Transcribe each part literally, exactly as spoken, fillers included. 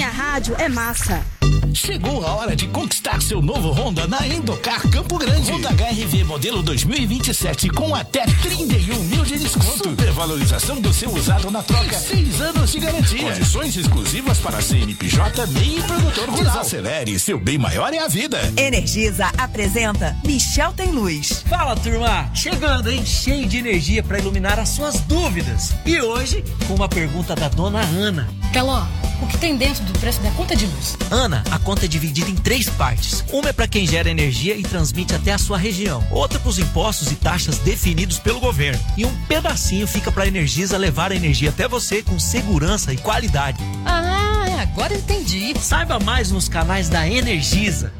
minha rádio é massa. Chegou a hora de conquistar seu novo Honda na Endocar Campo Grande. Honda H R V modelo dois mil e vinte e sete com até trinta e um mil de desconto. Supervalorização do seu usado na troca. Seis anos de garantia. Condições exclusivas para C N P J, M E I e produtor rural. Desacelere, seu bem maior é a vida. Energisa apresenta Michel Tem Luz. Fala, turma! Chegando, hein? Cheio de energia para iluminar as suas dúvidas. E hoje, com uma pergunta da dona Ana. Teló, o que tem dentro do preço da conta de luz? Ana, a conta é dividida em três partes. Uma é para quem gera energia e transmite até a sua região. Outra para os impostos e taxas definidos pelo governo. E um pedacinho fica para a Energisa levar a energia até você com segurança e qualidade. Ah, agora eu entendi. Saiba mais nos canais da Energisa.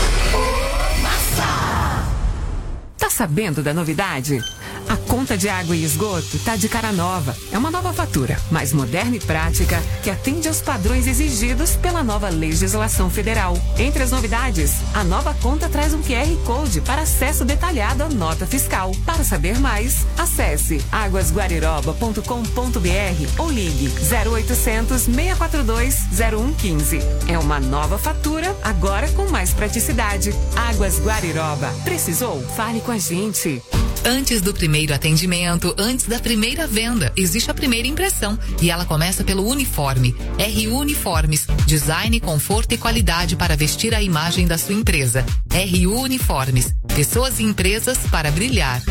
Massa! Tá sabendo da novidade? A conta de água e esgoto tá de cara nova. É uma nova fatura, mais moderna e prática, que atende aos padrões exigidos pela nova legislação federal. Entre as novidades, a nova conta traz um Q R Code para acesso detalhado à nota fiscal. Para saber mais, acesse águas guariroba ponto com ponto b r ou ligue zero oitocentos, seis quatro dois, zero um um cinco. É uma nova fatura, agora com mais praticidade. Águas Guariroba. Precisou? Fale com a gente. Antes do primeiro atendimento, antes da primeira venda, existe a primeira impressão e ela começa pelo uniforme. R Uniformes, design, conforto e qualidade para vestir a imagem da sua empresa. R Uniformes, pessoas e empresas para brilhar.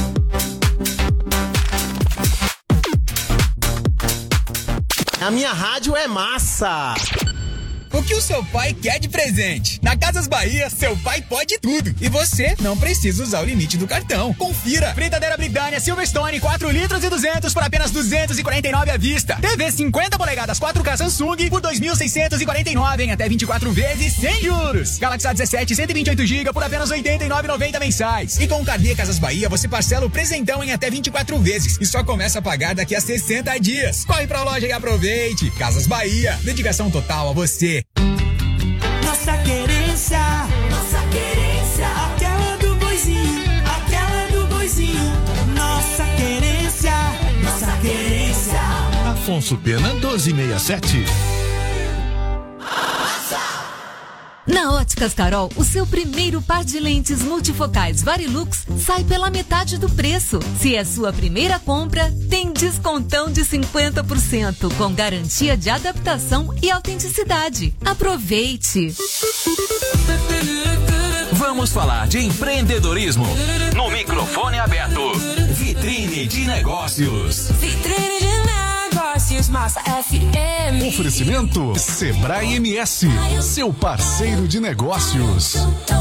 A minha rádio é massa! O que o seu pai quer de presente? Na Casas Bahia, seu pai pode tudo. E você não precisa usar o limite do cartão. Confira. Fritadeira Britânia Silverstone quatro litros e duzentos por apenas duzentos e quarenta e nove à vista. T V cinquenta polegadas quatro K Samsung por dois mil seiscentos e quarenta e nove em até vinte e quatro vezes sem juros. Galaxy A dezessete cento e vinte e oito gigas por apenas oitenta e nove reais e noventa centavos mensais. E com o Carnê Casas Bahia, você parcela o presentão em até vinte e quatro vezes e só começa a pagar daqui a sessenta dias. Corre pra loja e aproveite. Casas Bahia. Dedicação total a você. Nossa querência, nossa querência, aquela do boizinho, aquela do boizinho. Nossa querência, nossa querência. Afonso Pena doze sessenta e sete. Na Óticas Carol, o seu primeiro par de lentes multifocais Varilux sai pela metade do preço. Se é sua primeira compra, tem descontão de cinquenta por cento, com garantia de adaptação e autenticidade. Aproveite! Vamos falar de empreendedorismo no microfone aberto. Vitrine de Negócios. Vitrine de Negócios, Massa F M. Oferecimento Sebrae M S, seu parceiro de negócios.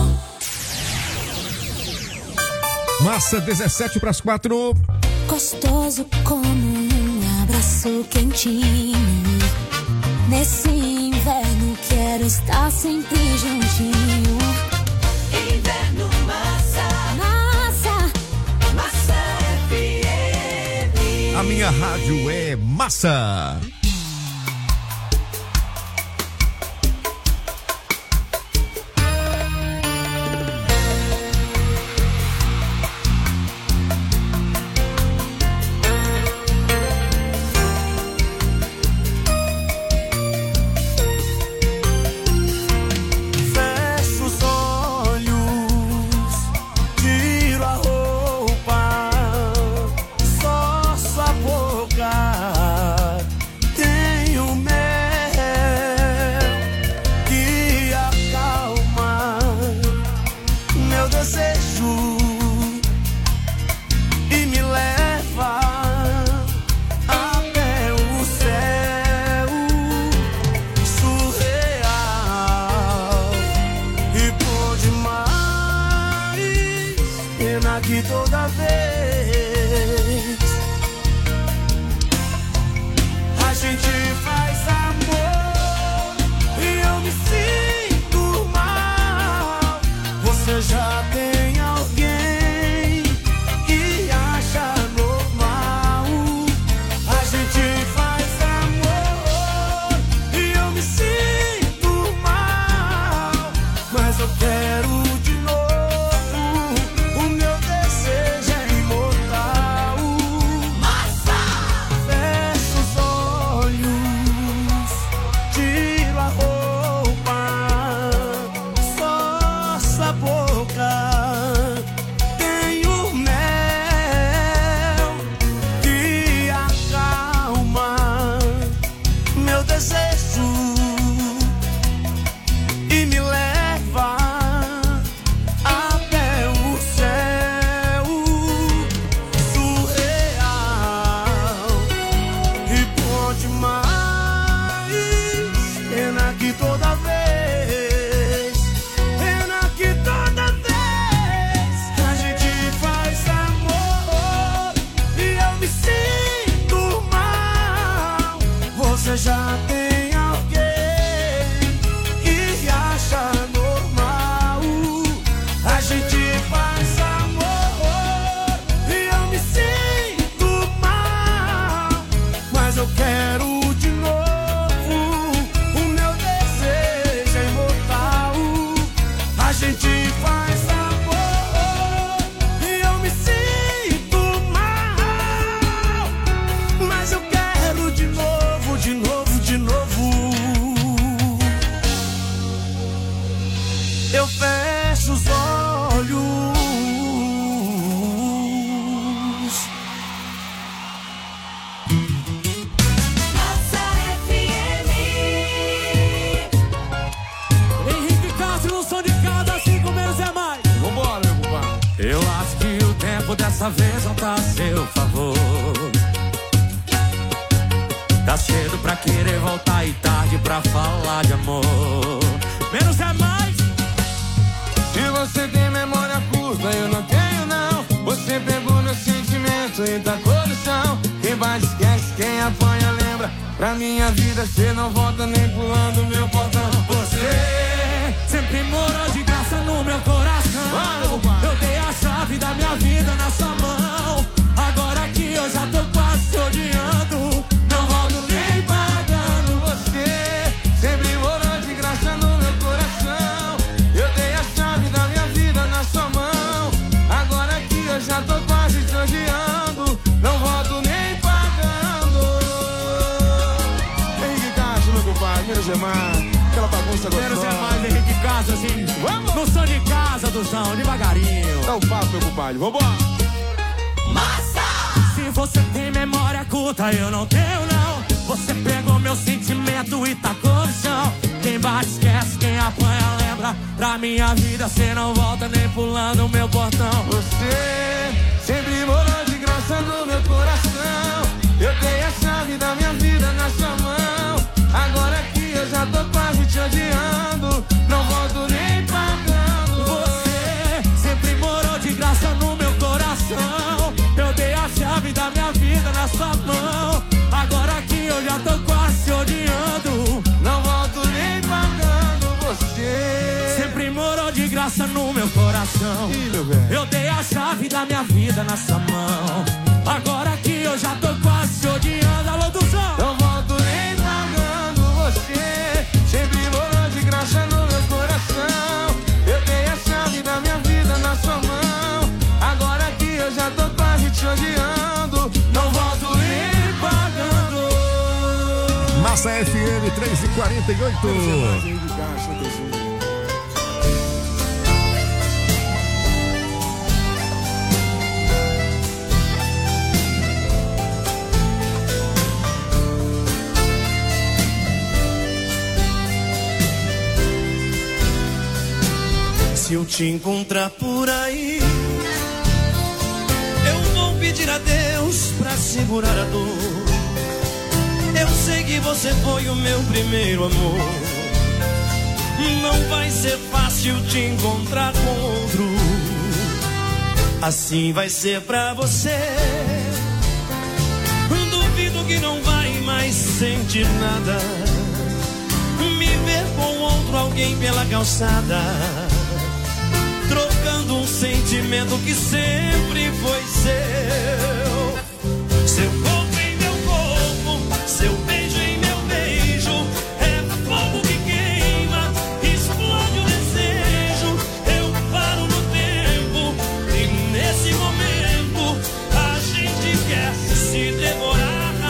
Massa dezessete para as quatro. Gostoso como um abraço quentinho. Nesse inverno quero estar sempre juntinho. Inverno Massa. Massa. Massa F M. A minha rádio é massa. tempo dessa vez não tá a seu favor. Tá cedo pra querer voltar e tarde pra falar de amor. Menos é mais. Se você tem memória curta, eu não tenho não. Você pegou meu sentimento e tacou no chão. Quem bate esquece, quem apanha lembra. Pra minha vida cê não volta nem pulando meu portão. Você sempre morou de graça no meu coração. Eu dei a chave da minha vida na sua mão. Agora que eu já tô quase te odiando, não volto nem pagando. Você sempre morou de graça no meu coração. Eu dei a chave da minha vida na sua mão. Agora que eu já tô quase te odiando, não volto nem pagando. Henrique Castro, meu compadre, menos é mais. Aquela bagunça gostosa. Menos é mais, Henrique Castro, assim. Vamos! No som de casa, Duzão, devagarinho. Dá um papo, meu compadre, vambora. Massa! Se você tem memória curta, eu não tenho não. Você pegou meu sentimento e tacou no chão. Quem bate esquece, quem apanha lembra. Pra minha vida cê não volta nem pulando o meu portão. Você sempre morou de graça no meu coração. Eu dei a chave da minha vida na sua mão. Agora que eu já tô quase te odiando, não volto nem pagando. Você sempre morou de graça no meu coração. Eu dei a chave da minha vida na sua mão. Agora que eu já tô quase te odiando, não volto nem pagando. Você sempre morou de graça no meu coração. Eu dei a chave da minha vida na sua mão. Agora que eu já tô quase te odiando. Alô, Duzão! Não volto nem pagando. Você sempre morou de graça no meu coração. Eu dei a chave da minha vida na sua mão. Agora que eu já tô quase te odiando, não volto nem pagando. Massa F M três e quarenta e oito. Se eu te encontrar por aí, eu vou pedir a Deus pra segurar a dor. Eu sei que você foi o meu primeiro amor. Não vai ser fácil te encontrar com outro. Assim vai ser pra você. Duvido que não vai mais sentir nada. Me ver com outro alguém pela calçada, trocando um sentimento que sempre foi seu. Seu corpo em meu corpo, seu beijo em meu beijo. É fogo que queima, explode o desejo. Eu paro no tempo e nesse momento a gente quer se devorar.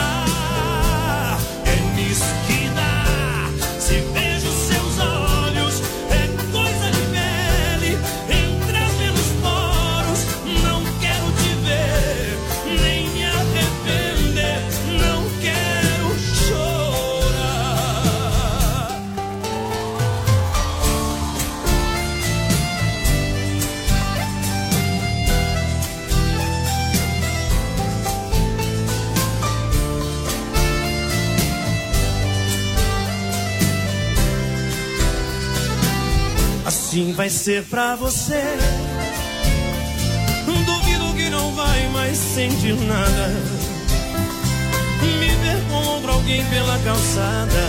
É nisso que dá. Se vejo seus olhos, é coisa de pele. Entrar pelos poros, não quero te ver, nem me arrepender, não quero chorar. Assim vai ser pra você. Duvido que não vai mais sentir nada. Me ver com outro alguém pela calçada,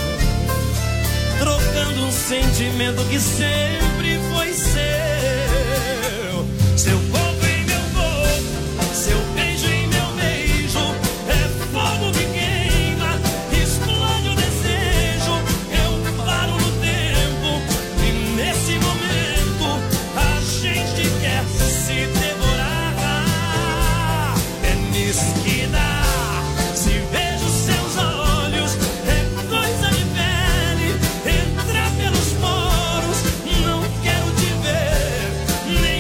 trocando um sentimento que sempre foi seu. Seu corpo em meu corpo, seu beijo em meu beijo. É fogo que queima, explode o desejo. Eu paro no tempo e nesse momento a gente quer se devorar. É nisso que dá. Se vejo seus olhos, é coisa de pele. Entrar pelos poros, não quero te ver, nem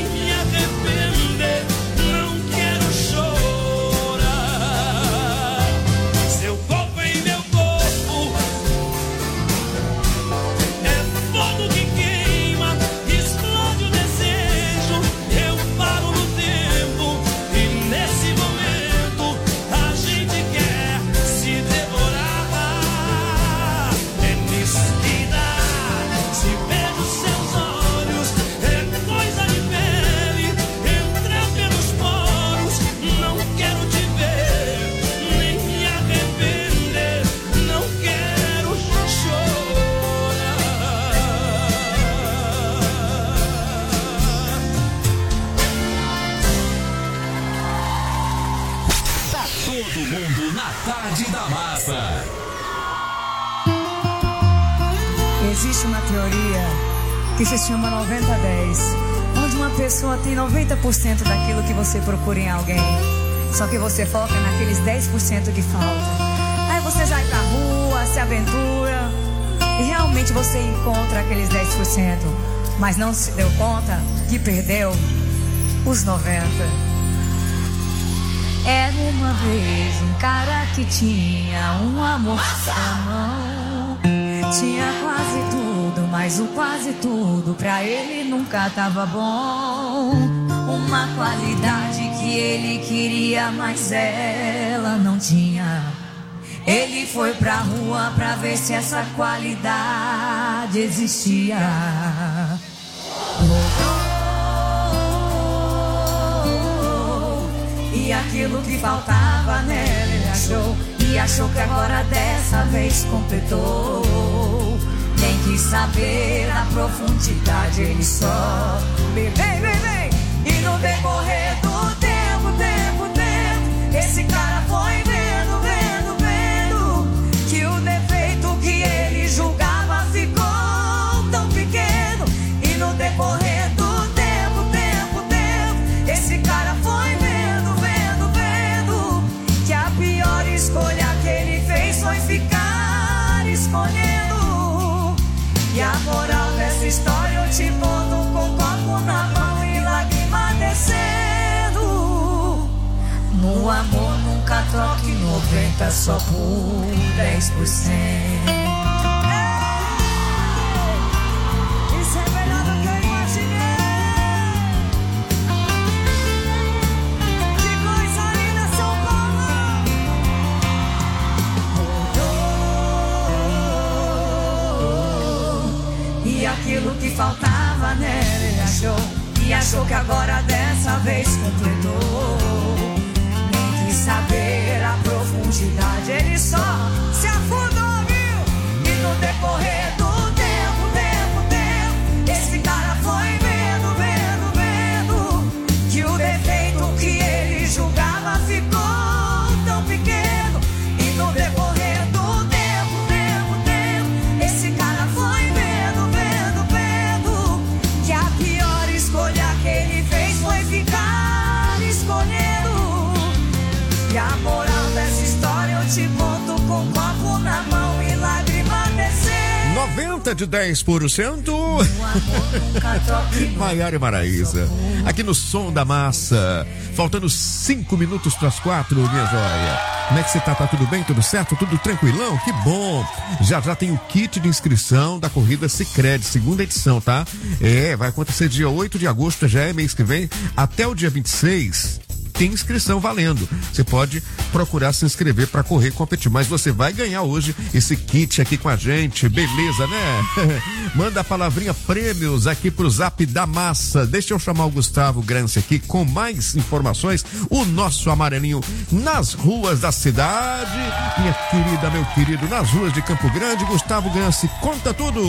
Tarde da Massa. Existe uma teoria que se chama noventa a dez, onde uma pessoa tem noventa por cento daquilo que você procura em alguém, só que você foca naqueles dez por cento que falta. Aí você sai pra rua, se aventura e realmente você encontra aqueles dez por cento, mas não se deu conta que perdeu os noventa por cento. Era uma vez um cara que tinha um amor na mão. Tinha quase tudo, mas o quase tudo pra ele nunca tava bom. Uma qualidade que ele queria, mas ela não tinha. Ele foi pra rua pra ver se essa qualidade existia. E aquilo que faltava nela ele achou. E achou que agora dessa vez completou. Nem quis saber a profundidade, ele só bebê, bebê. E no decorrer do tempo, tempo, tempo, esse cara foi vendo, vendo, vendo que o defeito que ele julgava ficou tão pequeno. E no decorrer do tempo, tempo, tempo, esse cara foi vendo, vendo, vendo que a pior escolha que ele fez foi ficar escolhendo. E a moral dessa história eu te boto com copo na mão e lágrima descendo. No amor nunca troque noventa só por dez por cento. Isso é melhor do que eu imaginei. Que coisa linda, São Paulo. E aquilo que faltava nela ele achou. E achou que agora dessa vez completou. Nem quis saber a profundidade, ele só se afundou, viu? E no decorrer do tempo, tempo, tempo, esse cara foi vendo, vendo, vendo que o defeito que ele julgava ficou tão pequeno. E no decorrer do tempo, tempo, tempo, esse cara foi vendo, vendo, vendo que a pior escolha que ele fez foi ficar escolhendo. E a moral dessa história eu te boto com copo na mão e lágrima descer. noventa de dez por cento. Maiara e Maraísa, aqui no Som da Massa. Faltando cinco minutos para as quatro, minha joia. Como é que você tá? Tá tudo bem? Tudo certo? Tudo tranquilão? Que bom! Já já tem o kit de inscrição da Corrida Sicredi, segunda edição, tá? É, vai acontecer dia oito de agosto, já é mês que vem, até o dia vinte e seis. Tem inscrição valendo. Você pode procurar se inscrever para correr e competir, mas você vai ganhar hoje esse kit aqui com a gente, beleza, né? Manda a palavrinha prêmios aqui pro Zap da Massa. Deixa eu chamar o Gustavo Grance aqui com mais informações. O nosso amarelinho nas ruas da cidade. Minha querida, meu querido, nas ruas de Campo Grande. Gustavo Grance, conta tudo.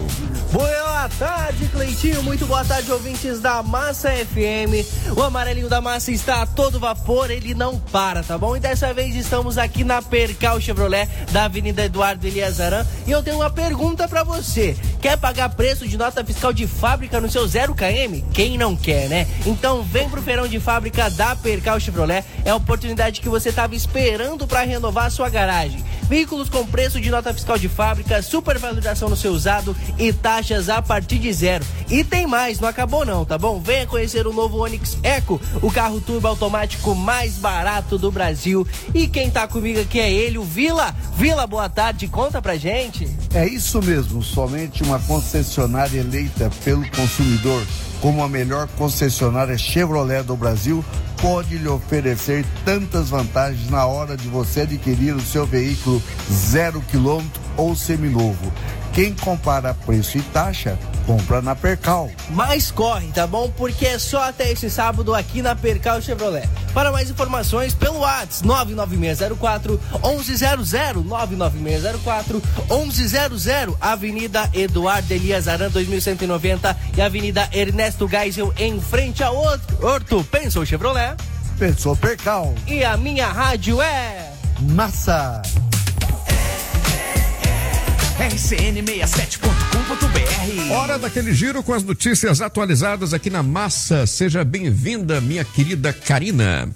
Boa tarde, Cleitinho. Muito boa tarde, ouvintes da Massa F M. O amarelinho da Massa está a todo vapor, ele não para, tá bom? E dessa vez estamos aqui na Percal Chevrolet, da Avenida Eduardo Elias Aran. E eu tenho uma pergunta pra você. Quer pagar preço de nota fiscal de fábrica no seu zero quilômetro? Quem não quer, né? Então vem pro feirão de fábrica da Percal Chevrolet. É a oportunidade que você estava esperando para renovar a sua garagem. Veículos com preço de nota fiscal de fábrica, supervalorização no seu usado e taxas a partir de zero. E tem mais, não acabou não, tá bom? Venha conhecer o novo Onix Eco, o carro turbo automático mais barato do Brasil. E quem tá comigo aqui é ele, o Vila. Vila, boa tarde, conta pra gente. É isso mesmo, somente uma concessionária eleita pelo consumidor como a melhor concessionária Chevrolet do Brasil pode lhe oferecer tantas vantagens na hora de você adquirir o seu veículo zero quilômetro ou seminovo. Quem compara preço e taxa, compra na Percal. Mas corre, tá bom? Porque é só até esse sábado aqui na Percal Chevrolet. Para mais informações, pelo WhatsApp nove nove seis zero quatro um um zero zero, nove nove seis zero quatro um um zero zero, Avenida Eduardo Elias Aran dois mil cento e noventa e Avenida Ernesto Geisel em frente ao Horto. Pensou Chevrolet? Pensou Percal. E a minha rádio é... Massa! R C N sessenta e sete ponto com ponto B R. Hora daquele giro com as notícias atualizadas aqui na Massa. Seja bem-vinda, minha querida Karina.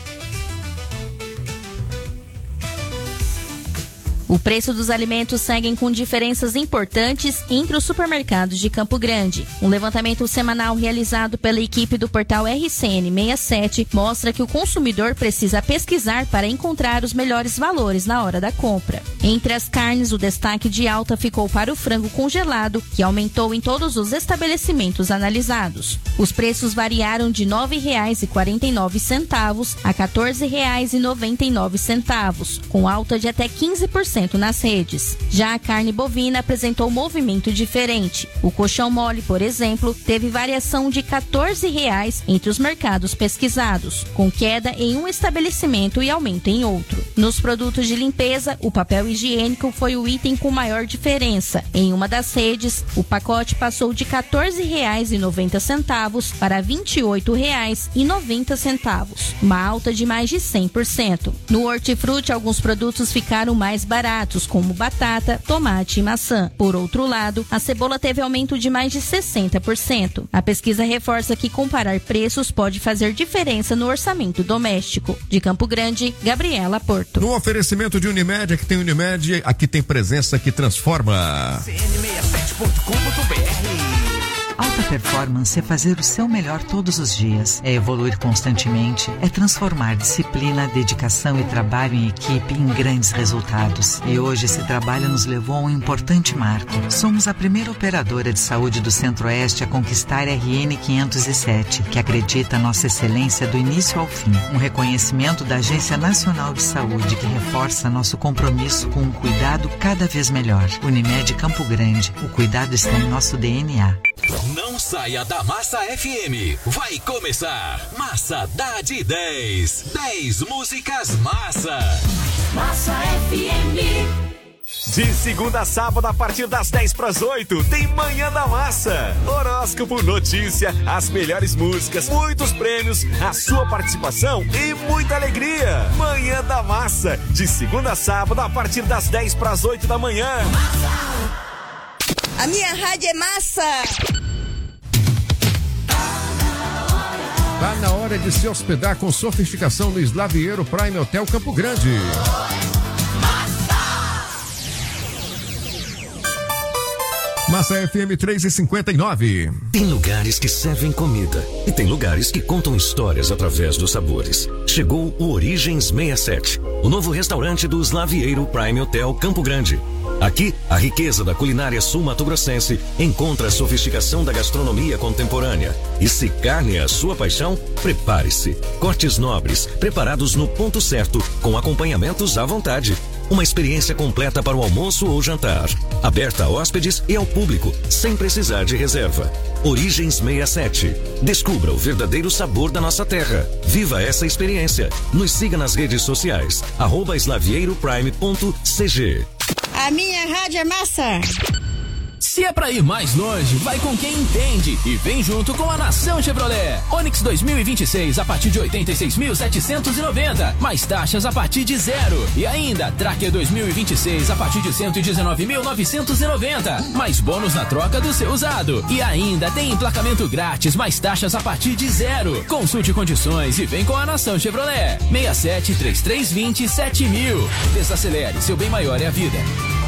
O preço dos alimentos seguem com diferenças importantes entre os supermercados de Campo Grande. Um levantamento semanal realizado pela equipe do portal R C N sessenta e sete mostra que o consumidor precisa pesquisar para encontrar os melhores valores na hora da compra. Entre as carnes, o destaque de alta ficou para o frango congelado, que aumentou em todos os estabelecimentos analisados. Os preços variaram de nove reais e quarenta e nove centavos a quatorze reais e noventa e nove centavos, com alta de até quinze por cento nas redes. Já a carne bovina apresentou um movimento diferente. O colchão mole, por exemplo, teve variação de quatorze reais entre os mercados pesquisados, com queda em um estabelecimento e aumento em outro. Nos produtos de limpeza, o papel higiênico foi o item com maior diferença. Em uma das redes, o pacote passou de quatorze reais e noventa centavos para vinte e oito reais e noventa centavos, uma alta de mais de cem por cento. No hortifruti, alguns produtos ficaram mais baratos, como batata, tomate e maçã. Por outro lado, a cebola teve aumento de mais de sessenta por cento. A pesquisa reforça que comparar preços pode fazer diferença no orçamento doméstico. De Campo Grande, Gabriela Porto. No oferecimento de Unimed, aqui tem Unimed, aqui tem presença que transforma. R C N sessenta e sete ponto com ponto B R. Alta performance é fazer o seu melhor todos os dias, é evoluir constantemente, é transformar disciplina, dedicação e trabalho em equipe em grandes resultados. E hoje esse trabalho nos levou a um importante marco. Somos a primeira operadora de saúde do Centro-Oeste a conquistar R N quinhentos e sete, que acredita nossa excelência do início ao fim. Um reconhecimento da Agência Nacional de Saúde que reforça nosso compromisso com um cuidado cada vez melhor. Unimed Campo Grande, o cuidado está em nosso D N A. Não saia da Massa F M. Vai começar Massa dá de dez. dez músicas massa. Massa F M. De segunda a sábado, a partir das dez para as oito, tem Manhã da Massa. Horóscopo, notícia, as melhores músicas, muitos prêmios, a sua participação e muita alegria. Manhã da Massa, de segunda a sábado, a partir das dez para as oito da manhã. A minha rádio é massa! Tá na hora de se hospedar com sofisticação no Slavieiro Prime Hotel Campo Grande. Massa F M três e cinquenta e nove. Tem lugares que servem comida e tem lugares que contam histórias através dos sabores. Chegou o Origens sessenta e sete, o novo restaurante do Slavieiro Prime Hotel Campo Grande. Aqui, a riqueza da culinária sul-mato-grossense encontra a sofisticação da gastronomia contemporânea. E se carne é a sua paixão, prepare-se. Cortes nobres, preparados no ponto certo, com acompanhamentos à vontade. Uma experiência completa para o almoço ou jantar. Aberta a hóspedes e ao público, sem precisar de reserva. Origens sessenta e sete. Descubra o verdadeiro sabor da nossa terra. Viva essa experiência. Nos siga nas redes sociais. Arroba slavieroprime ponto c g. A minha rádio é massa! Se é pra ir mais longe, vai com quem entende e vem junto com a Nação Chevrolet. Onix dois mil e vinte e seis a partir de oitenta e seis mil setecentos e noventa, mais taxas a partir de zero. E ainda, Tracker dois mil e vinte e seis a partir de cento e dezenove mil novecentos e noventa, mais bônus na troca do seu usado. E ainda tem emplacamento grátis, mais taxas a partir de zero. Consulte condições e vem com a Nação Chevrolet. seis sete três três dois zero sete mil. Desacelere, seu bem maior é a vida.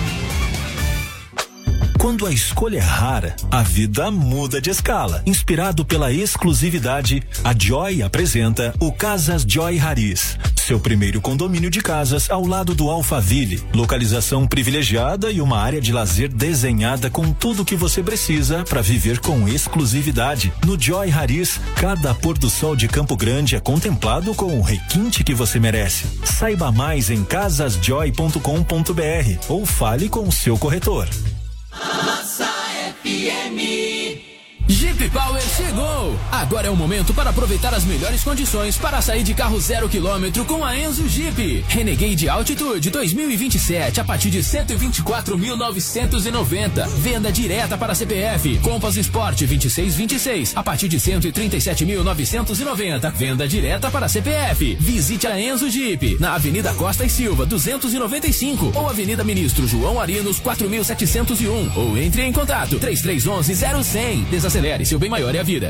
Quando a escolha é rara, a vida muda de escala. Inspirado pela exclusividade, a Joy apresenta o Casas Joy Haris, seu primeiro condomínio de casas ao lado do Alphaville. Localização privilegiada e uma área de lazer desenhada com tudo o que você precisa para viver com exclusividade. No Joy Haris, cada pôr do sol de Campo Grande é contemplado com o requinte que você merece. Saiba mais em casas joy ponto com ponto b r ou fale com o seu corretor. Massa F M. G Jeep Power chegou! Agora é o momento para aproveitar as melhores condições para sair de carro zero quilômetro com a Enzo Jeep. Renegade Altitude dois mil e vinte e sete a partir de cento e vinte e quatro mil novecentos e noventa. Venda direta para C P F. Compass Sport vinte e seis vinte e seis a partir de cento e trinta e sete mil novecentos e noventa. Venda direta para C P F. Visite a Enzo Jeep na Avenida Costa e Silva duzentos e noventa e cinco ou Avenida Ministro João Arinos quatro mil setecentos e um ou entre em contato três três um um zero cem. Desacelere, seu bem maior é a vida.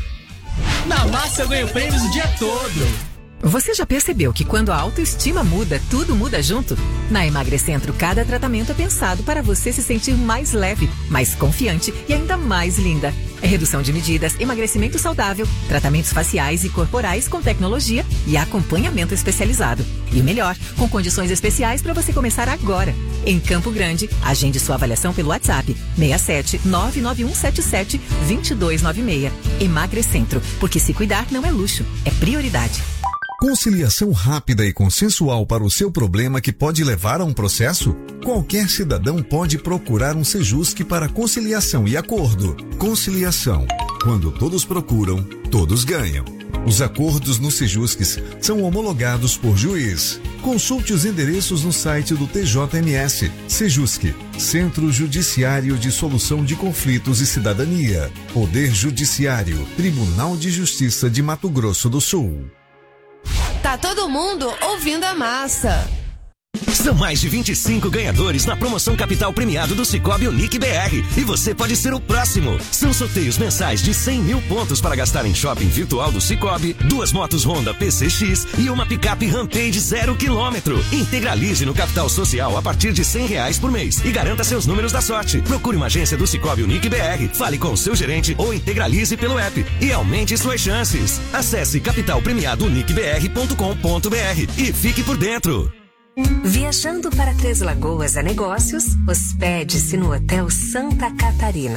Na Massa eu ganho prêmios o dia todo. Você já percebeu que quando a autoestima muda, tudo muda junto? Na Emagrecentro, cada tratamento é pensado para você se sentir mais leve, mais confiante e ainda mais linda. É redução de medidas, emagrecimento saudável, tratamentos faciais e corporais com tecnologia e acompanhamento especializado. E o melhor, com condições especiais para você começar agora. Em Campo Grande, agende sua avaliação pelo WhatsApp seis sete nove nove um sete sete dois dois nove seis. Emagrecentro, porque se cuidar não é luxo, é prioridade. Conciliação rápida e consensual para o seu problema que pode levar a um processo? Qualquer cidadão pode procurar um Sejusc para conciliação e acordo. Conciliação. Quando todos procuram, todos ganham. Os acordos nos Sejuscs são homologados por juiz. Consulte os endereços no site do T J M S. Sejusc, Centro Judiciário de Solução de Conflitos e Cidadania. Poder Judiciário, Tribunal de Justiça de Mato Grosso do Sul. Tá todo mundo ouvindo a massa. São mais de vinte e cinco ganhadores na promoção Capital Premiado do Cicobi Unique B R. E você pode ser o próximo. São sorteios mensais de cem mil pontos para gastar em shopping virtual do Cicobi, duas motos Honda P C X e uma picape Rampage zero quilômetro. Integralize no Capital Social a partir de cem reais por mês e garanta seus números da sorte. Procure uma agência do Cicobi Unique B R, fale com o seu gerente ou integralize pelo app e aumente suas chances. Acesse capital premiado unique b r ponto com ponto b r e fique por dentro. Viajando para Três Lagoas a negócios, hospede-se no Hotel Santa Catarina.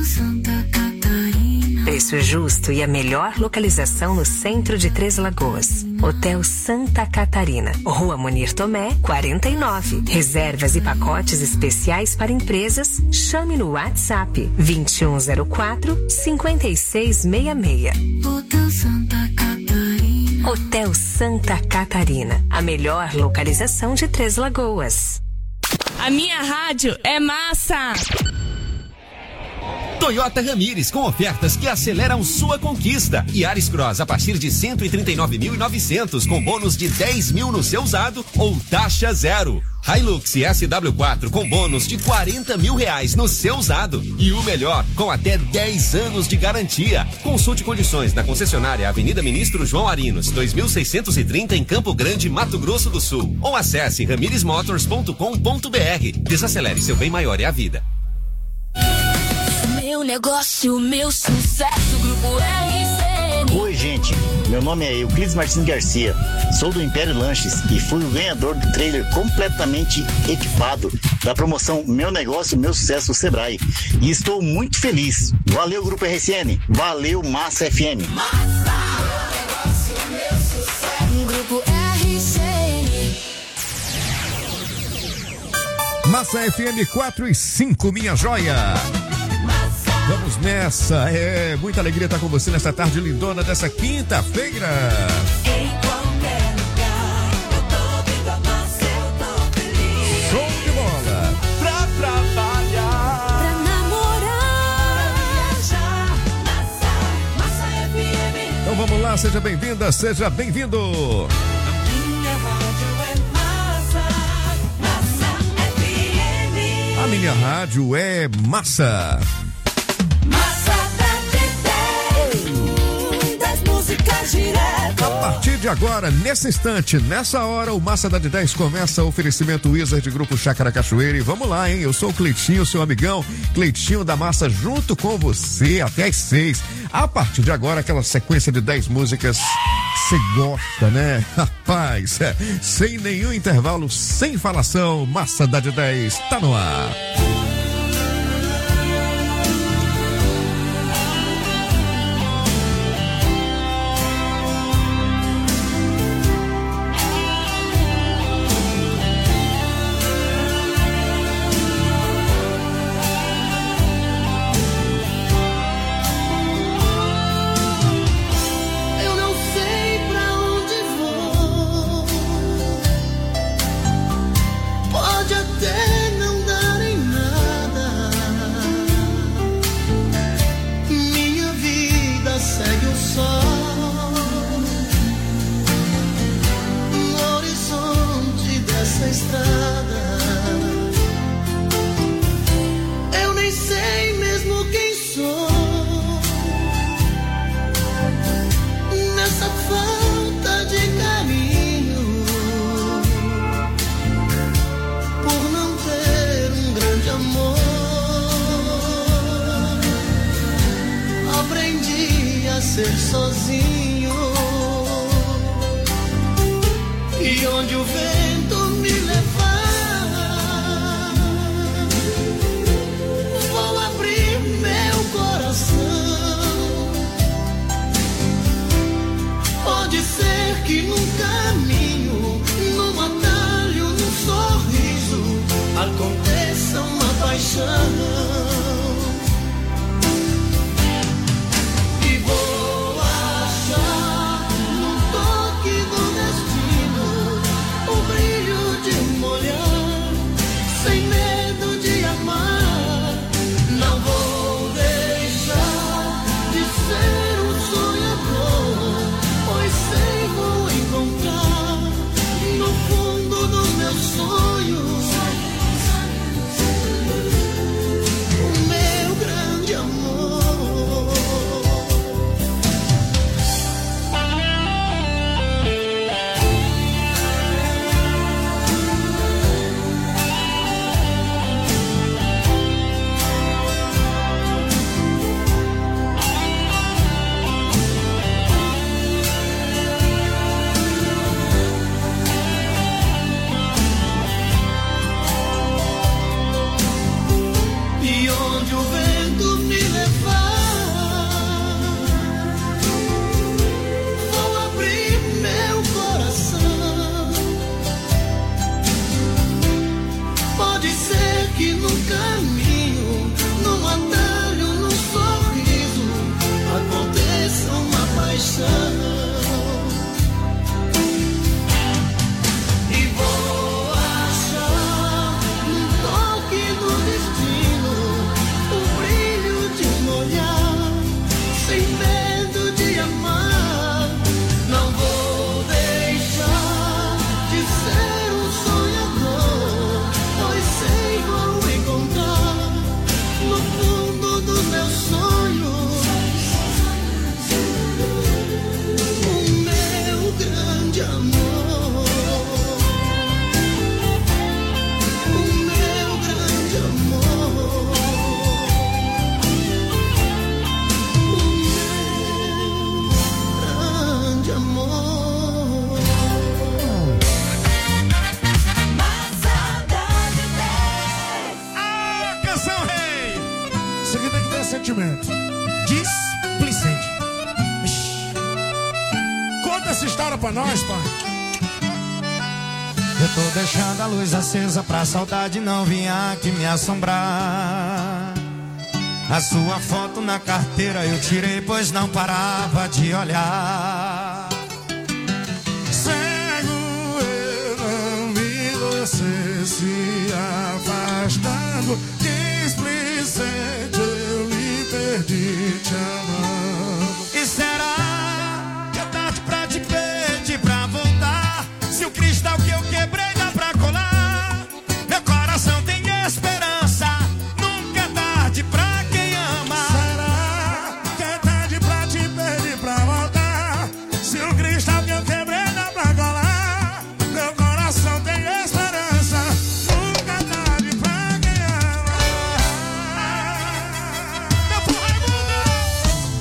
Preço justo e a melhor localização no centro de Três Lagoas. Hotel Santa Catarina, Rua Munir Tomé, quarenta e nove. Reservas e pacotes especiais para empresas. Chame no WhatsApp vinte e um zero quatro, cinquenta e seis sessenta e seis. Hotel Santa Catarina. Hotel Santa Catarina, a melhor localização de Três Lagoas. A minha rádio é massa. Toyota Ramires, com ofertas que aceleram sua conquista. Yaris Cross a partir de cento e trinta e nove mil e novecentos, com bônus de dez mil no seu usado ou taxa zero. Hilux S W quatro com bônus de quarenta mil reais no seu usado. E o melhor, com até dez anos de garantia. Consulte condições na concessionária Avenida Ministro João Arinos, dois mil seiscentos e trinta em Campo Grande, Mato Grosso do Sul. Ou acesse ramires motors ponto com ponto b r. Desacelere, seu bem maior é a vida. Meu negócio, meu sucesso, Grupo R C N. Oi, gente. Meu nome é Euclides Martins Garcia. Sou do Império Lanches e fui o ganhador do trailer completamente equipado da promoção Meu Negócio, Meu Sucesso do Sebrae. E estou muito feliz. Valeu, Grupo R C N. Valeu, Massa F M. Massa, meu negócio, meu sucesso. Grupo R C N. Massa F M quatro e cinco, minha joia. Vamos nessa, é muita alegria estar com você nessa tarde lindona dessa quinta-feira. Em qualquer lugar, eu tô ouvindo a massa, eu tô feliz. Show de bola! Pra trabalhar, pra namorar, pra viajar, massa, massa F M. Então vamos lá, seja bem-vinda, seja bem-vindo. Minha rádio é massa, massa F M. A minha rádio é massa. Direto. A partir de agora, nesse instante, nessa hora, o Massa da de dez começa o oferecimento Wizard Grupo Chácara Cachoeira. E vamos lá, hein? Eu sou o Cleitinho, seu amigão, Cleitinho da Massa, junto com você até às seis. A partir de agora, aquela sequência de dez músicas que você gosta, né? Rapaz, é, sem nenhum intervalo, sem falação, Massa da de dez tá no ar. ser sozinho. E onde o vento me levar, vou abrir meu coração. Pode ser que num caminho, num atalho, num sorriso, aconteça uma paixão. Displicente. Conta essa história pra nós, pai. Eu tô deixando a luz acesa pra saudade não vir aqui me assombrar. A sua foto na carteira eu tirei, pois não parava de olhar. Cego eu não vi você se afastando. Displicente eu lhe perdi te amando. E será que é tarde pra te pedir pra voltar? Se o cristal que eu quebrei dá pra colar, meu coração tem esperança. Nunca é tarde pra quem ama. Será que é tarde pra te pedir pra voltar? Se o cristal que eu quebrei dá pra colar, meu coração tem esperança. Nunca é tarde pra quem ama. Meu povo é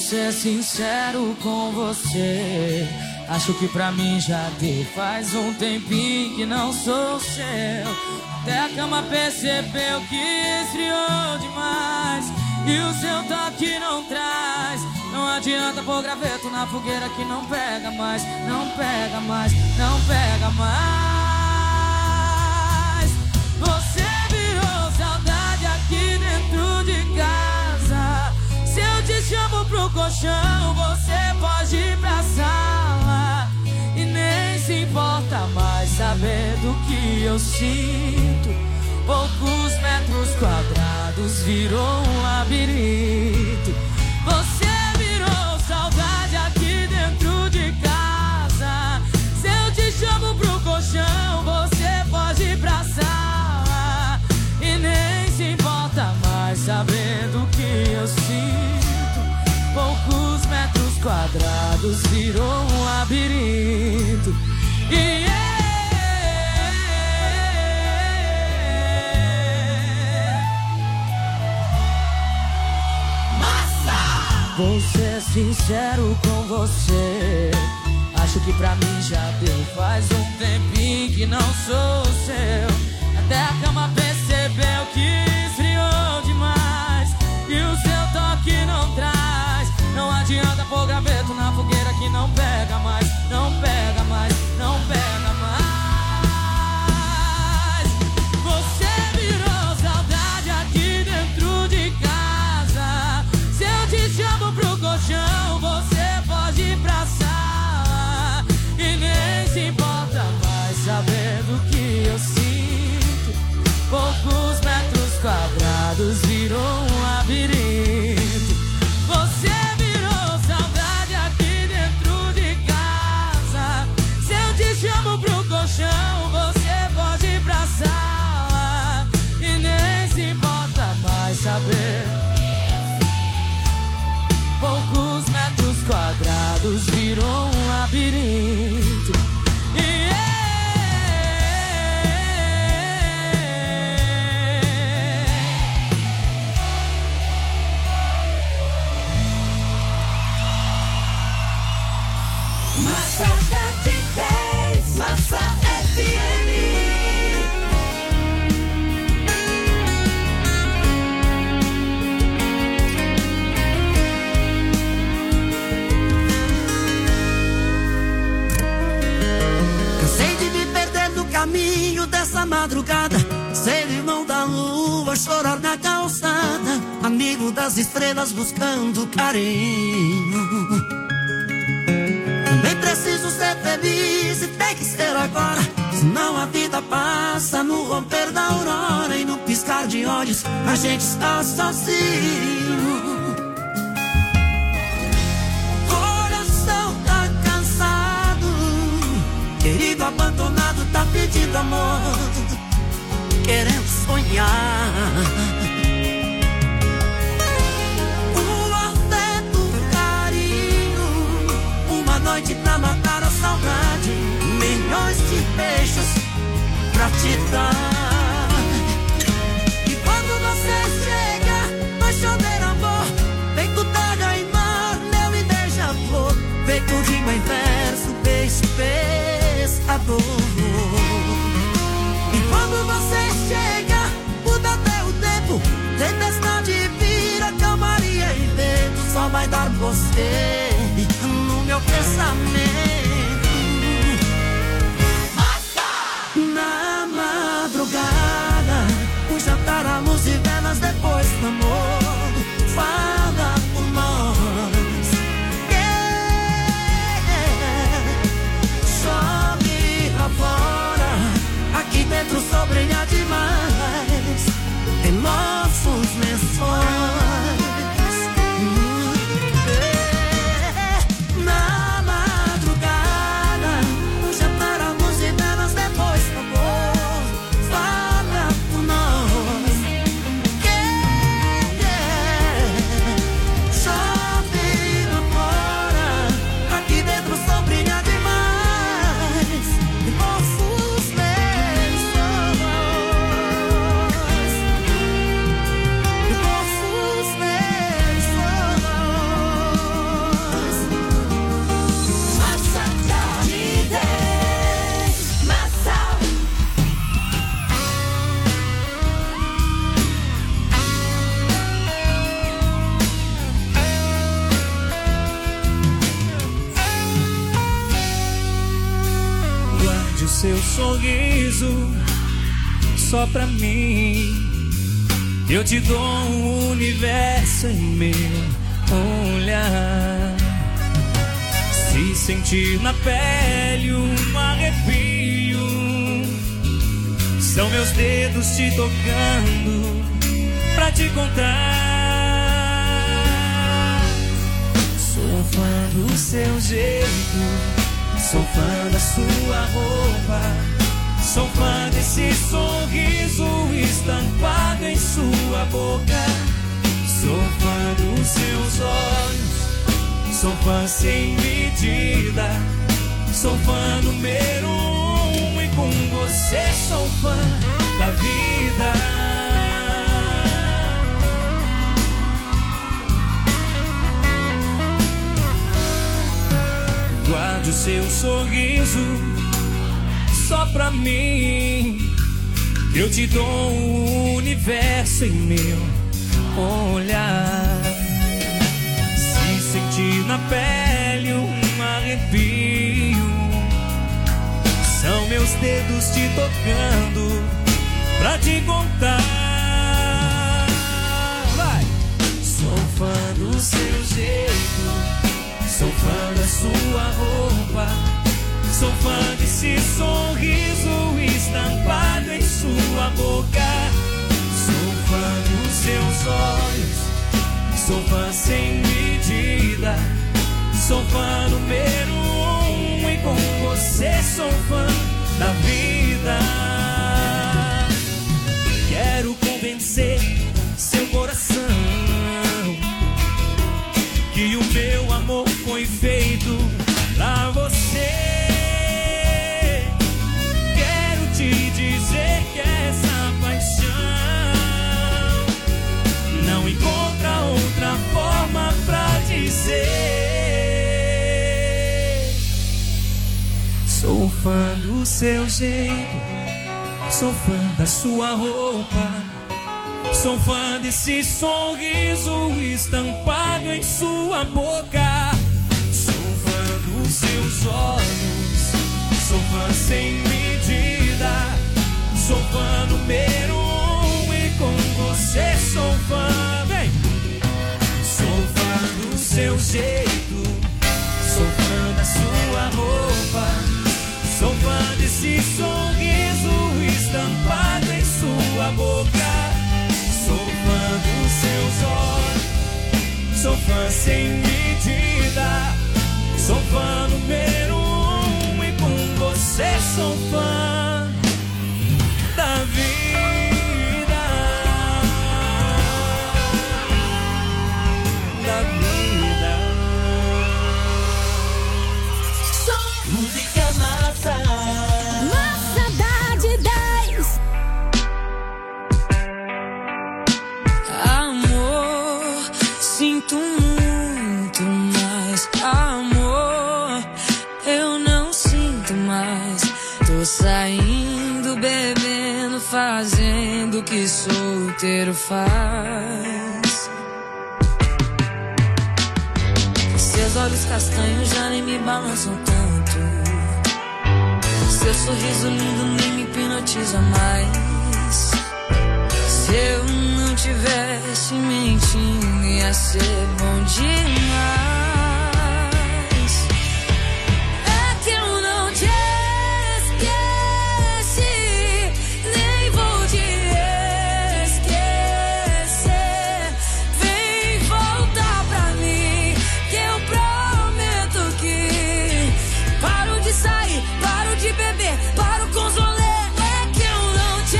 ser sincero com você, acho que pra mim já deu. Faz um tempinho que não sou seu. Até a cama percebeu que esfriou demais e o seu toque não traz. Não adianta pôr graveto na fogueira que não pega mais. Não pega mais, não pega mais. Você virou saudade aqui dentro de casa. Se eu te chamo pro colchão, você pode ir pra sala e nem se importa mais saber do que eu sinto. Poucos metros quadrados virou um labirinto. Você virou saudade aqui dentro de casa. Se eu te chamo pro colchão, você pode ir pra sala e nem se importa mais saber do que eu sinto. Poucos metros quadrados virou um labirinto. E vou ser sincero com você, acho que pra mim já deu. Faz um tempinho que não sou seu. Até a cama percebeu que esfriou demais e o seu toque não traz. Não adianta pôr graveto na fogueira que não pega mais. Não pega mais, não pega mais. Você virou saudade aqui dentro de casa. Se eu te chamo pro colchão, você pode ir pra sala e nem se importa mais saber do que eu sinto. Poucos metros quadrados virou um labirinto. Você virou saudade aqui dentro de casa. Se eu te chamo pro colchão, você pode ir pra sala e nem se importa mais saber. Poucos metros quadrados virou um labirinto. E Massa sete dez, Massa F M. Caminho dessa madrugada, ser irmão da lua, chorar na calçada, amigo das estrelas buscando carinho. Também preciso ser feliz e tem que ser agora, senão a vida passa no romper da aurora e no piscar de olhos a gente está sozinho. Coração tá cansado, querido abandonado tá pedindo amor, querendo sonhar. O afeto, o carinho, uma noite pra matar a saudade, milhões de beijos pra te dar. E quando você chega, vai chover amor, feito terra e mar, meu e beija-flor, feito rima em verso, beijo, pescador. E quando você chega, muda até o tempo, tempestade vira calmaria e vento, só vai dar você no meu pensamento. Massa! Na madrugada, um jantar à luz e velas depois do amor, fala por nós. Fora, aqui dentro só brilha demais em nossos lençóis. Na madrugada Guarde o seu sorriso só pra mim. Eu te dou um universo em meu olhar. Se sentir na pele um arrepio, são meus dedos te tocando pra te contar. Sou fã do seu jeito, sou fã da sua roupa, sou fã desse sorriso estampado em sua boca. Sou fã dos seus olhos, sou fã sem medida, sou fã número um e com você sou fã da vida. Guarde o seu sorriso só pra mim. Eu te dou um universo em meu olhar. Se sentir na pele um arrepio, são meus dedos te tocando pra te contar. Vai! Sou fã do seu jeito, sou fã da sua roupa, sou fã desse sorriso estampado em sua boca. Sou fã dos seus olhos, sou fã sem medida, sou fã número um e com você sou fã da vida. Quero convencer seu coração que o meu amor foi feito pra você. Quero te dizer que essa paixão não encontra outra forma pra dizer. Sou fã do seu jeito, sou fã da sua roupa, sou fã desse sorriso estampado em sua boca. Sou fã dos seus olhos, sou fã sem medida, sou fã número um e com você sou fã. Vem! Sou fã do seu jeito, sou fã da sua roupa, sou fã desse sorriso estampado em sua boca. Sou fã dos seus olhos, sou fã sem medida, sou fã número um e com você sou fã da vida, da vida. Música massa, Massa da de dez. Amor, sinto muito, mais amor, eu não sinto mais. Tô saindo, bebendo, fazendo o que solteiro faz. Seus olhos castanhos já nem me balançam tanto, seu sorriso lindo nem me hipnotiza mais. Se eu não tivesse mentindo, ia ser bom demais. É que eu não te esqueci, nem vou te esquecer. Vem voltar pra mim, que eu prometo que paro de sair, paro de beber, paro com os rolê. É que eu não te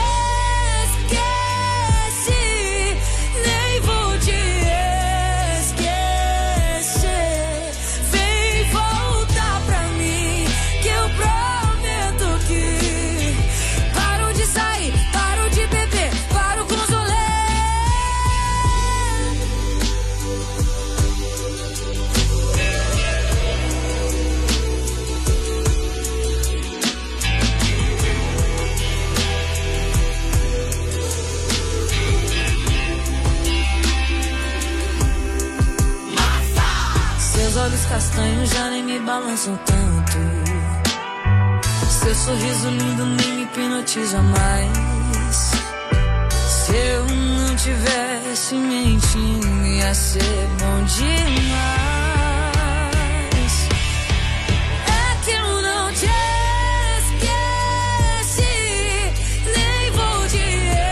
esqueci, nem vou te esquecer. Vem voltar pra mim, que eu prometo que paro de sair, paro de beber, paro com os rolê. Seus olhos castanhos já nem me balançam tanto, Seu sorriso lindo nem me hipnotiza mais. Se eu não tivesse mentindo, ia ser bom demais. É que eu não te esqueci, nem vou te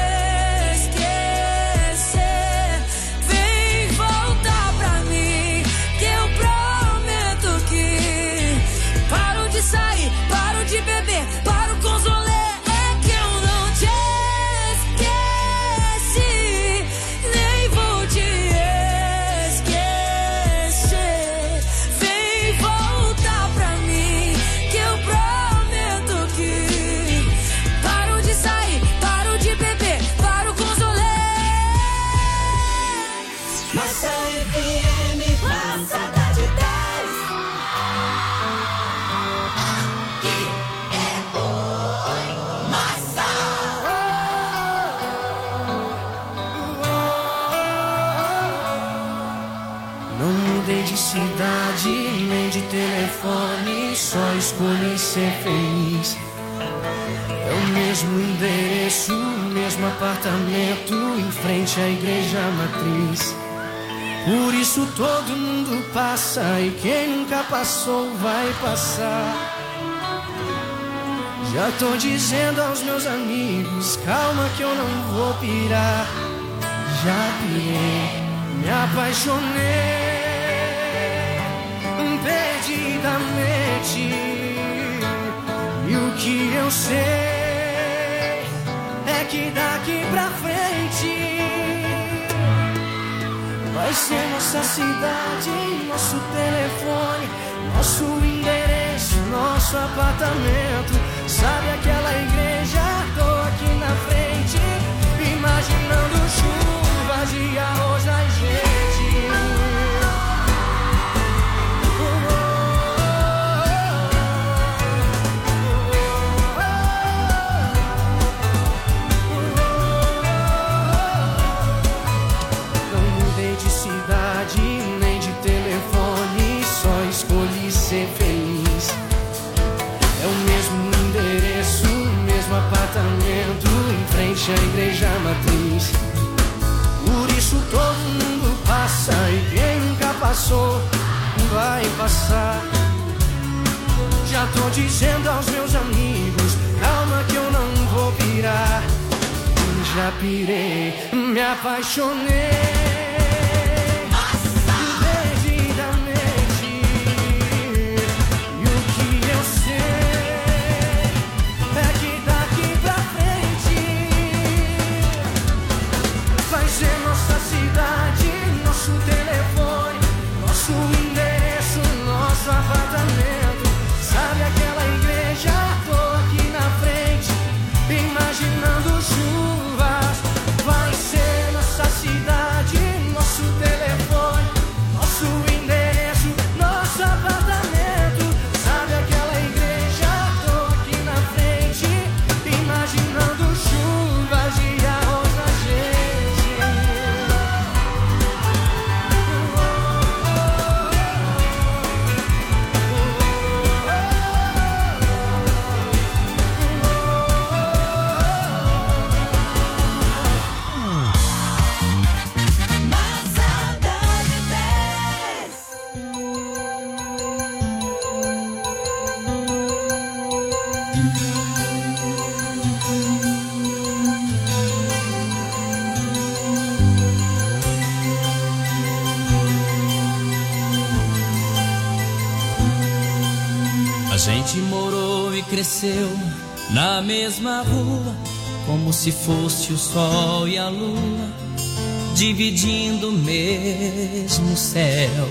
esquecer. Vem voltar pra mim, que eu prometo que paro de sair, paro de beber, paro com os rolês. Cidade, nem de telefone, só escolhi ser feliz. É o mesmo endereço, mesmo apartamento, em frente à igreja matriz. Por isso todo mundo passa, e quem nunca passou vai passar. Já tô dizendo aos meus amigos, calma que eu não vou pirar. Já pirei, me apaixonei perdidamente, e o que eu sei é que daqui pra frente vai ser nossa cidade, nosso telefone, nosso endereço, nosso apartamento. Sabe aquela igreja? Tô aqui na frente, imaginando chuvas e arroz na gente. Nem de telefone, só escolhi ser feliz. É o mesmo endereço, mesmo apartamento, em frente à igreja matriz. Por isso todo mundo passa, e quem nunca passou vai passar. Já tô dizendo aos meus amigos, calma que eu não vou pirar. Já pirei, me apaixonei cidade, nosso telefone, nosso endereço, nosso apartamento. Sabe aquela igreja? Tô aqui na frente, imaginando chuvas. Vai ser nossa cidade, nosso telefone, nosso endereço, nosso apartamento. Sabe aquela igreja? Tô aqui na frente, imaginando chuvas e arroz na gente. A gente morou e cresceu na mesma rua, como se fosse o sol e a lua, dividindo o mesmo céu.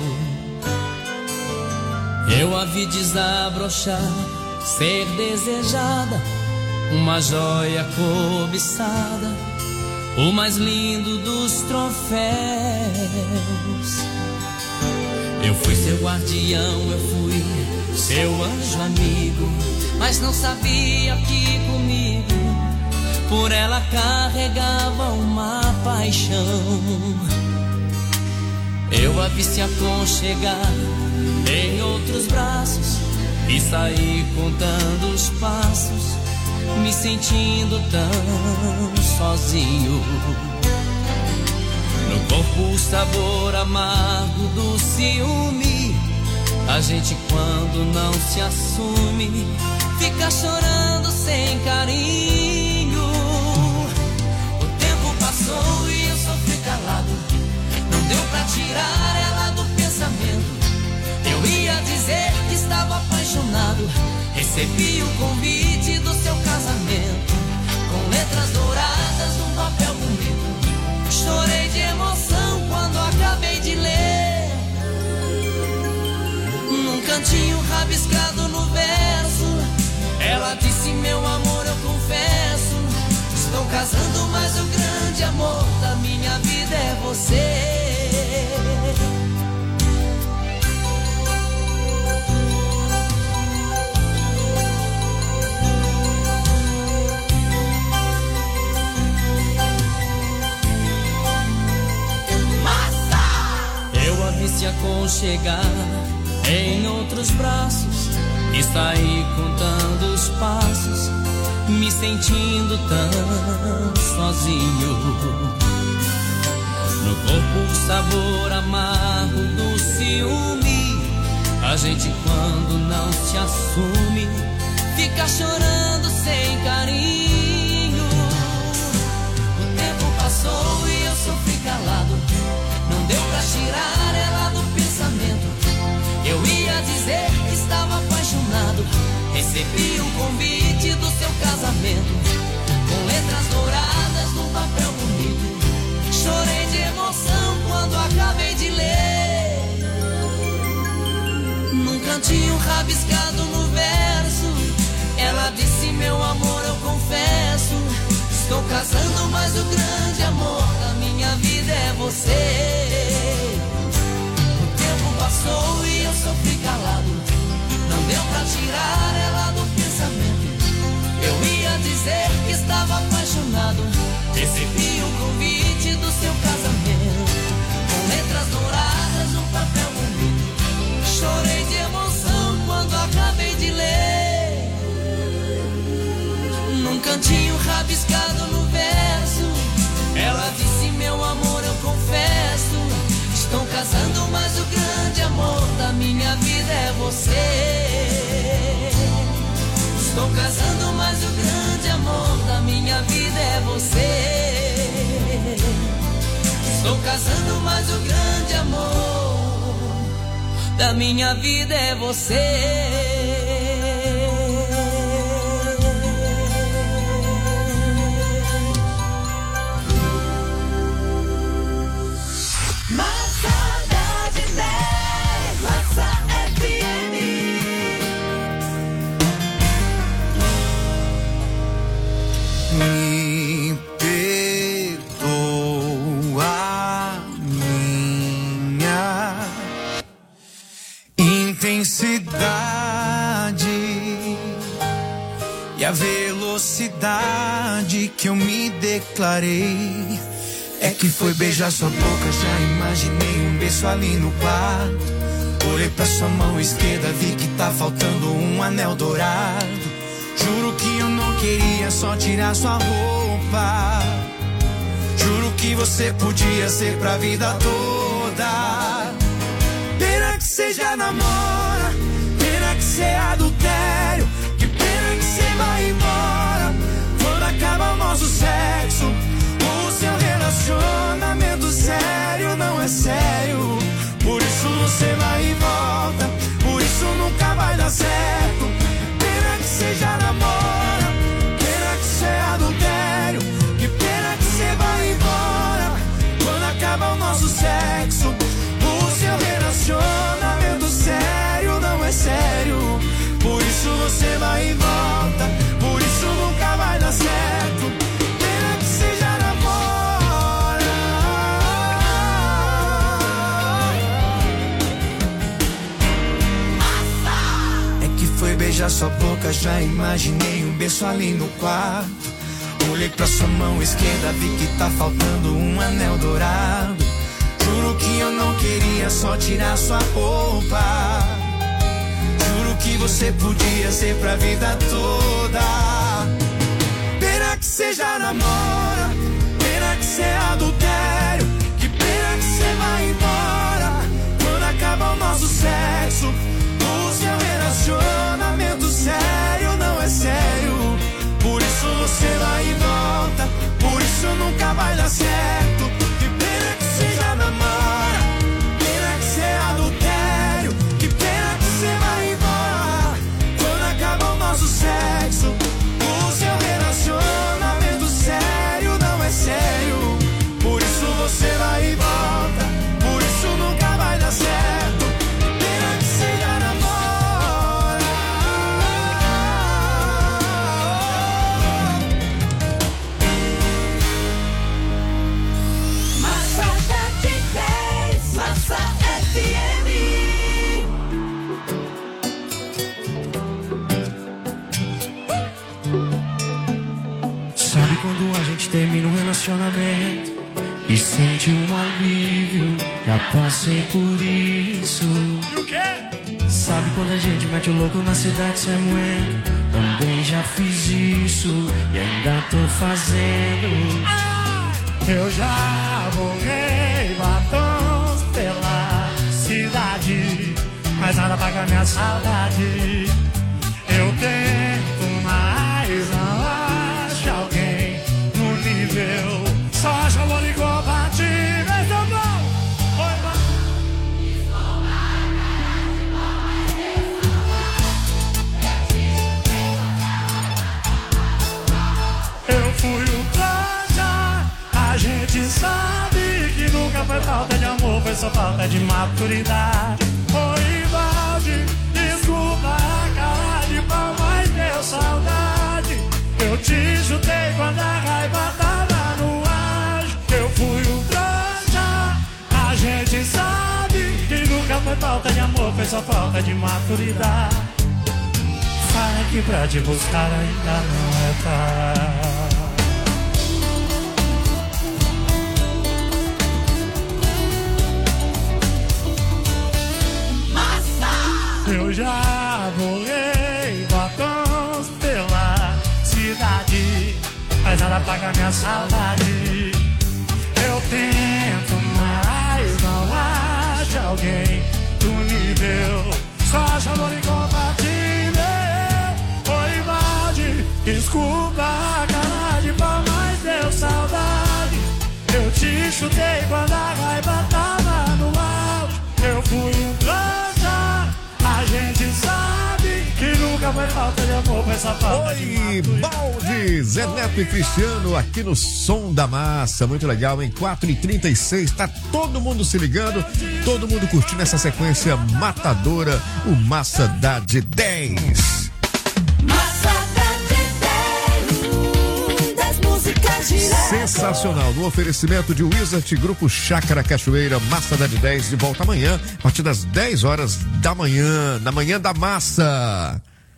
Eu a vi desabrochar, ser desejada, uma joia cobiçada, o mais lindo dos troféus. Eu fui seu guardião, eu fui seu anjo amigo, mas não sabia que comigo por ela carregava uma paixão. Eu a vi se aconchegar em outros braços e saí contando os passos, me sentindo tão sozinho. No corpo o sabor amargo do ciúme. A gente quando não se assume fica chorando sem carinho. O tempo passou e eu sofri calado. Não deu pra tirar ela do pensamento. Eu ia dizer que estava apaixonado. Recebi o convite do seu casamento, com letras douradas num papel bonito. Chorei de emoção quando acabei de ler. Num cantinho rabiscado no verso, ela disse: meu amor, eu confesso, estou casando, mas o grande amor da minha vida é você. Eu a vi se aconchegar em outros braços e saí contando os passos, me sentindo tão sozinho. No corpo o sabor amargo do ciúme. A gente quando não se assume fica chorando sem carinho. O tempo passou e eu sofri calado. Não deu pra tirar ela do pensamento. Eu ia dizer que estava apaixonado. Recebi o convite do seu casamento, com letras douradas num papel bonito. Chorei de emoção quando acabei de ler. Num cantinho rabiscado no verso, ela disse: meu amor, eu confesso, estou casando, mas o grande amor da minha vida é você. O tempo passou e eu sofri calado. Não deu pra tirar ela do pensamento. Eu ia dizer que estava apaixonado. Recebi o convite do seu casamento, com letras douradas num papel bonito. Chorei de emoção quando acabei de ler. Num cantinho rabiscado no verso, ela disse: meu amor, eu confesso, estou casando, mas o grande amor da minha vida é você. Estou casando, mas o grande amor da minha vida é você. Estou casando, mas o grande amor da minha vida é você. Me perdoa minha intensidade e a velocidade que eu me declarei. É que foi beijar sua boca, já imaginei um beijo ali no quarto. Olhei pra sua mão esquerda, vi que tá faltando um anel dourado. Juro que eu não queria só tirar sua roupa. Juro que você podia ser pra vida toda. Pena que você já namora, pena que você é adultério. Que pena que você vai embora quando acaba o nosso sexo. O seu relacionamento sério não é sério. Por isso você vai e volta, por isso nunca vai dar certo. Pena que você já namora, pena que você é adultério. Que pena que você vai embora quando acaba o nosso sexo. O seu relacionamento sério não é sério. Por isso você vai e volta, por isso nunca vai dar certo. Pena que você já namora. É que foi beijar sua boca, já imaginei um beijo ali no quarto. Olhei pra sua mão esquerda, vi que tá faltando um anel dourado. Juro que eu não queria só tirar sua roupa. Juro que você podia ser pra vida toda. Pena que seja namora, pena que cê adultério, que pena que cê vai embora quando acaba o nosso sexo. O seu relacionamento sério não é sério, por isso você vai e volta, por isso nunca vai dar certo. Que pena que seja namora, pena que cê adultério, que pena que cê vai embora quando acaba o nosso sexo. O seu relacionamento sério não é sério, por isso você vai e volta, por isso nunca vai dar certo. Pena que seja namora. Massa sete dez, Massa F M. Sabe quando a gente termina um relacionamento e sente um alívio? Já passei por isso. E o quê? Sabe quando a gente mete o louco na cidade sem moendo? Também já fiz isso e ainda tô fazendo. Eu já borrei batons pela cidade, mas nada paga minha saudade. Eu tento, mas não acho alguém no nível. Só chamou, ligou pra ti, vê se eu vou. Oi, mano. Eu fui o trouxa, a gente sabe que nunca foi falta de amor, foi só falta de maturidade. Oi, Valde, desculpa a cara de pau, mas deu saudade. Eu te chutei quando a raiva tava no ar. Eu fui o trouxa, a gente sabe que nunca foi falta de amor, foi só falta de maturidade. Fala que pra te buscar ainda não é tarde. Eu já borrei batons pela cidade, mas nada paga minha saudade. Eu tento, mas não acho alguém do nível. Só chamou, ligou pra ti, né? Oi, Valde, desculpa a cara de pau, mas deu saudade. Eu te chutei quando a raiva tava no auge. Eu fui um trouxa, a gente sabe que nunca foi falta de amor, foi só falta Oi, de Balde, Zé Neto e Cristiano aqui no Som da Massa, muito legal, em quatro e trinta e seis, tá todo mundo se ligando, todo mundo curtindo essa sequência matadora, o Massa da de dez. Massa da de dez, das músicas direto. Sensacional, no oferecimento de Wizard, Grupo Chácara Cachoeira, Massa da de dez, de volta amanhã, a partir das dez horas da manhã, na manhã da massa.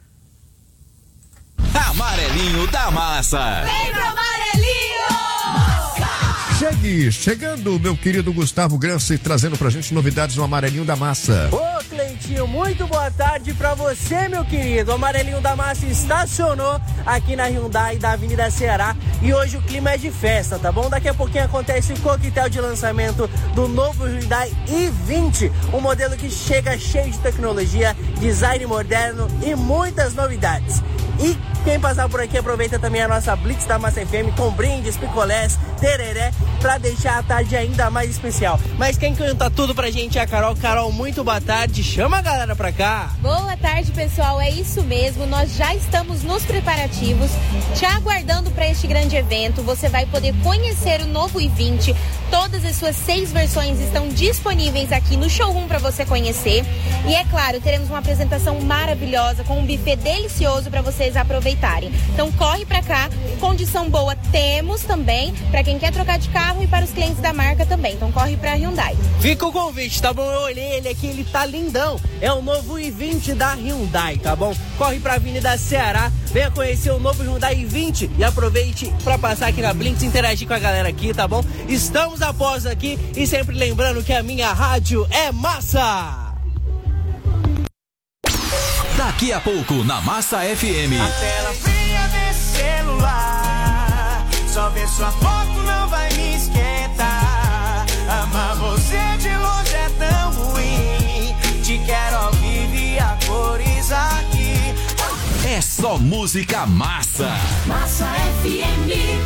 Amarelinho da Massa. Vem pro amarelinho! Massa! Chegue, chegando, meu querido Gustavo Granci, trazendo pra gente novidades no Amarelinho da Massa. Ô, Cleitinho, muito boa tarde pra você, meu querido. O Amarelinho da Massa estacionou aqui na Hyundai da Avenida Ceará e hoje o clima é de festa, tá bom? Daqui a pouquinho acontece o coquetel de lançamento do novo Hyundai i vinte, um modelo que chega cheio de tecnologia, design moderno e muitas novidades. E quem passar por aqui aproveita também a nossa Blitz da Massa F M com brindes, picolés, tereré, pra deixar a tarde ainda mais especial. Mas quem canta tudo pra gente é a Carol. Carol, muito boa tarde, chama a galera pra cá. Boa tarde, pessoal, é isso mesmo, nós já estamos nos preparativos, te aguardando para este grande evento. Você vai poder conhecer o novo i vinte, todas as suas seis versões estão disponíveis aqui no showroom para você conhecer. E é claro, teremos uma apresentação maravilhosa com um buffet delicioso para vocês aproveitarem. Então corre para cá, condição boa temos também para quem quer trocar de carro e para os clientes da marca também. Então corre para Hyundai. Fica o convite, tá bom? Eu olhei ele aqui, ele tá lindão. É o novo i vinte da Hyundai, tá bom? Corre pra Avenida Ceará, venha conhecer o novo Hyundai i vinte e aproveite para passar aqui na Blinks e interagir com a galera aqui, tá bom? Estamos após aqui e sempre lembrando que a minha rádio é massa! Daqui a pouco, na Massa F M. A tela fria desse celular, só ver sua foto não vai me esquentar. Amar você de longe é tão ruim, te quero ao vivo e a cores aqui. É só música massa. Massa F M.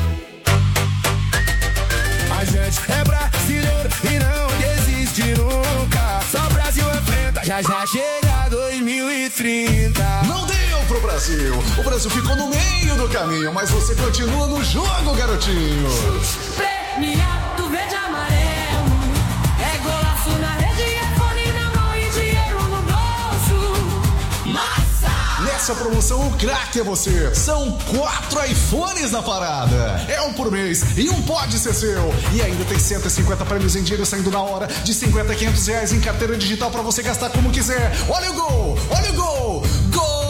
A gente é brasileiro e não desiste nunca. Só o Brasil enfrenta, já já chega dois mil e trinta. Não deu pro Brasil. O Brasil ficou no meio do caminho, mas você continua no jogo, garotinho. Premiado verde e amarelo. É golaço na rede, é fone na mão e dinheiro no bolso. Massa! Nessa promoção, o craque é você. São quatro iPhones na parada. É um por mês e um pode ser seu. E ainda tem cento e cinquenta prêmios em dinheiro saindo na hora, de cinquenta a quinhentos reais em carteira digital pra você gastar como quiser. Olha o gol! Olha o gol! Gol!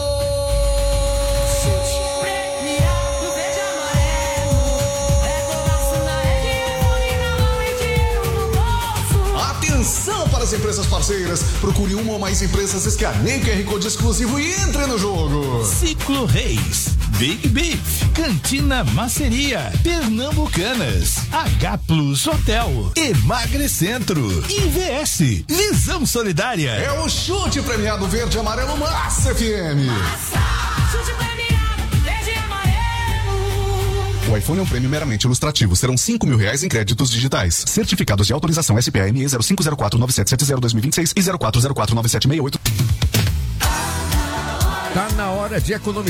Atenção para as empresas parceiras. Procure uma ou mais empresas, escaneie o Q R Code exclusivo e entre no jogo. Ciclo Reis, Big Beef, Cantina Maceria, Pernambucanas, H Plus Hotel, Emagrecentro, I V S, Visão Solidária. É o chute premiado verde e amarelo Massa F M. Massa! Chute premiado verde e amarelo. O iPhone é um prêmio meramente ilustrativo. Serão cinco mil reais em créditos digitais. Certificados de autorização S P A M E zero cinco zero quatro nove sete sete zero dois mil e vinte e seis e zero quatro zero quatro nove sete seis oito. Tá na hora de economizar.